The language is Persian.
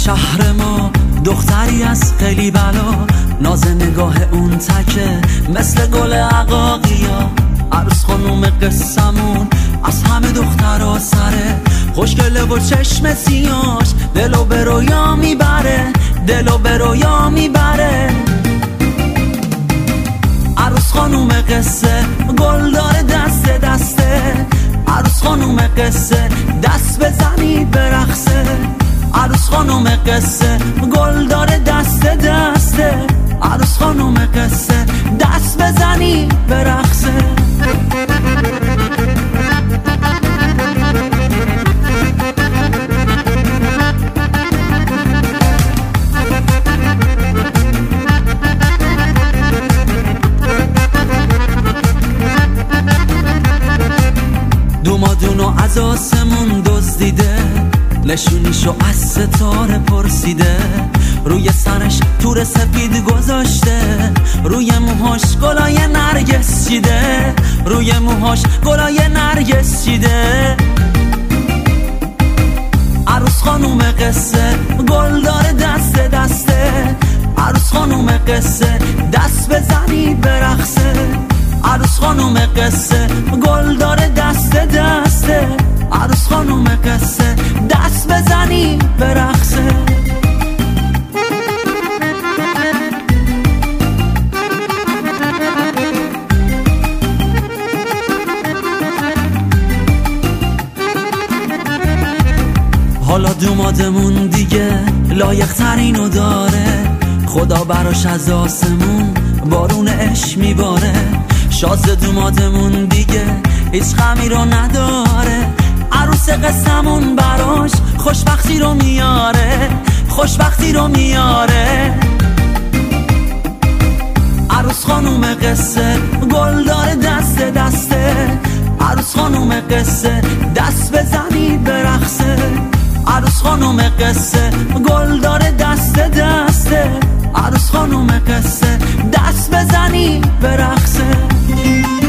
شهر ما دختری از خیلی بلا، ناز نگاه اون تکه مثل گل عقاقیا. عروس خانوم قصمون از همه دخترها سره، خوشگله و چشم سیاش دلو به رویا میبره، دلو به رویا میبره. عروس خانوم قصه گل داره دسته دسته، عروس خانوم قصه دست بزنید برقصه. عروس خانوم قصه گل داره دسته دسته، عروس خانوم قصه دست بزنید برقصه. دومادونو از آسمون دزدیده، نشونیشو از ستاره پرسیده. روی سرش تور سفید گذاشته، روی موهاش گلای نرگس چیده، روی موهاش گلای نرگس چیده. عروس خانوم قصه گل داره دسته دسته، عروس خانوم قصه دست بزنید برقصه. عروس خانوم قصه گل داره دسته دسته، عروس خانوم قصه دست بزنید برقصه. حالا دومادمون دیگه لایق ترینو داره، خدا براش از آسمون بارون عشق میباره. شازده دومادمون دیگه هیچ غمی رو نداره، عروس قصمون براش خوشبختی رو میاره، خوشبختی رو میاره. عروس خانوم قصه گل داره دسته دسته، عروس خانوم قصه دست بزنید برقصه. عروس خانوم قصه گل داره دسته دسته، عروس خانوم قصه دست بزنید برقصه.